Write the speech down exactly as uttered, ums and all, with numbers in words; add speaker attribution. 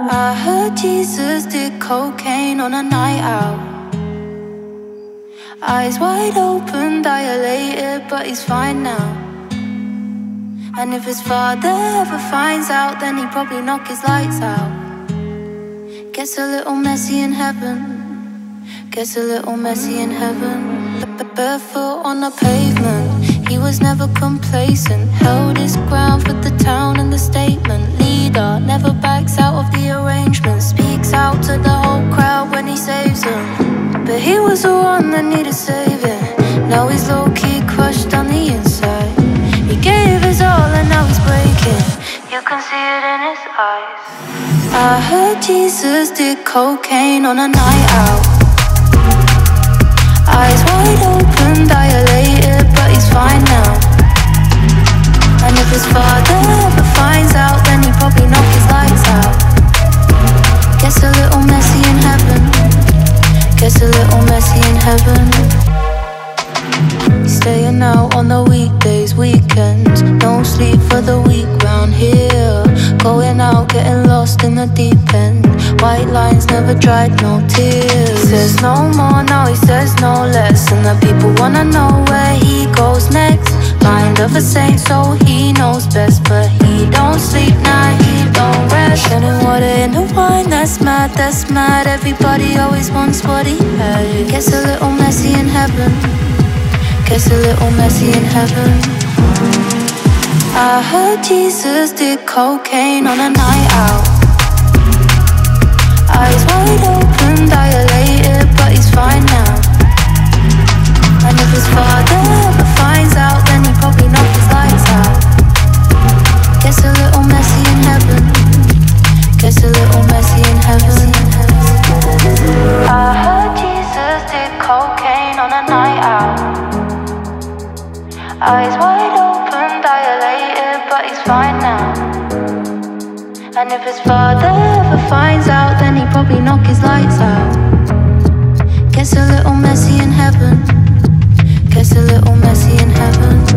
Speaker 1: I heard Jesus did cocaine on a night out. Eyes wide open, dilated, but he's fine now. And if his father ever finds out, then he'd probably knock his lights out. Gets a little messy in heaven. Gets a little messy in heaven. Barefoot on the pavement, he was never complacent. Held his ground for the town and the statement. Leader, never backs out of the arrangement. Speaks out to the whole crowd when he saves them. But he was the one that needed saving. Now he's low-key crushed on the inside. He gave his all and now he's breaking. You can see it in his eyes. I heard Jesus did cocaine on a night out. Eyes wide open, dilated, but he's fine now. And if his father ever finds out, then he'd probably knock his lights out. Gets a little messy in heaven. Gets a little messy in heaven. Staying out on the weekdays, weekends. No sleep for the week round here. Going out, getting lost in the deep end. White lines never dried, no tears. He says no more, now he says no less. And the people wanna know where he goes next. Mind of a saint, so he knows best. But he don't sleep, nah, he don't rest. Getting water in the wine, that's mad, that's mad. Everybody always wants what he had. Gets a little messy in heaven. Gets a little messy in heaven. I heard Jesus did cocaine on a night out. Eyes wide open, dilated, but he's fine now. And if his father ever finds out, then he'd probably knock his lights out. Gets a little messy in heaven. Gets a little messy in heaven. I heard Jesus did cocaine on a night out. Eyes wide open, dilated, but he's fine now. And if his father ever finds out, then he'd probably knock his lights out. Gets a little messy in heaven. Gets a little messy in heaven.